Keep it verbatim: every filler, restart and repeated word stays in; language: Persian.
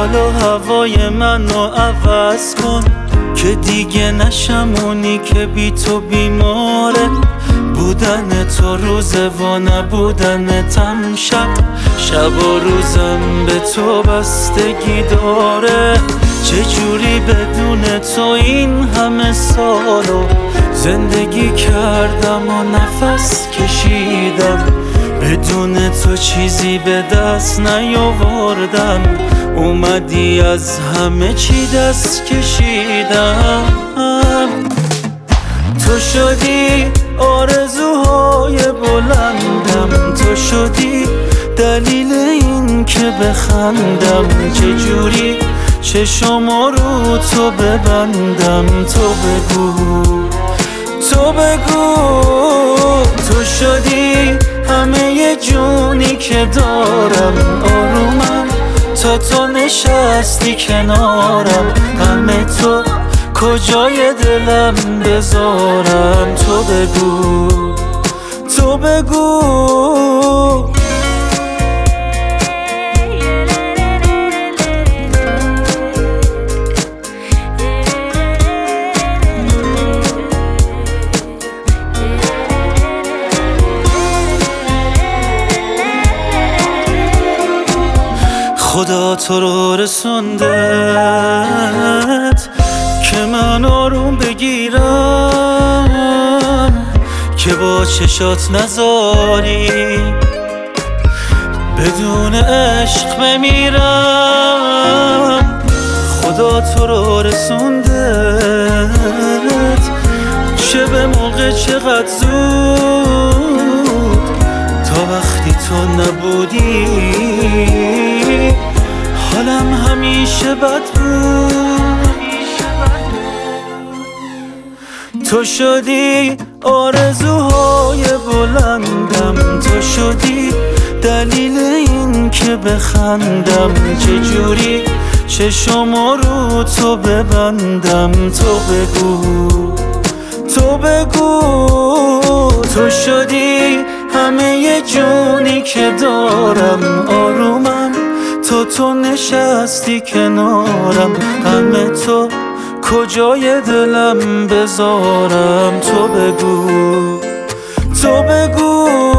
حال و هوای منو عوض کن که دیگه نشم اونی که بی تو بیماره. بودن تو روزه و نبودنتم شب، شب و روزم به تو بستگی داره. چجوری بدون تو این همه سالو زندگی کردم و نفس کشیدم، بدون تو چیزی به دست نیاوردم. اومدی از همه چی دست کشیدم. تو شدی آرزوهای بلندم، تو شدی دلیل این که بخندم. چجوری چشمو رو تو ببندم؟ تو بگو، تو بگو. تو شدی همه ی جونی که دارم، آرومم تا تو نشستی کنارم. همه تو کجای دلم بذارم؟ تو بگو، تو بگو. خدا تو رو رسوندت که من آروم بگیرم، که با چشات نذاری بدون عشق بمیرم. خدا تو رو رسوندت چه به موقع چقدر زود، تا وقتی تو نبودی حالم همیشه بد بود. تو شدی آرزوهای بلندم، تو شدی دلیل این که بخندم. چجوری چشمو رو تو ببندم؟ تو بگو، تو بگو. تو شدی همه ی جونی که دارم، آرومم تا تو نشستی کنارم. همه تو کجای دلم بذارم؟ تو بگو، تو بگو.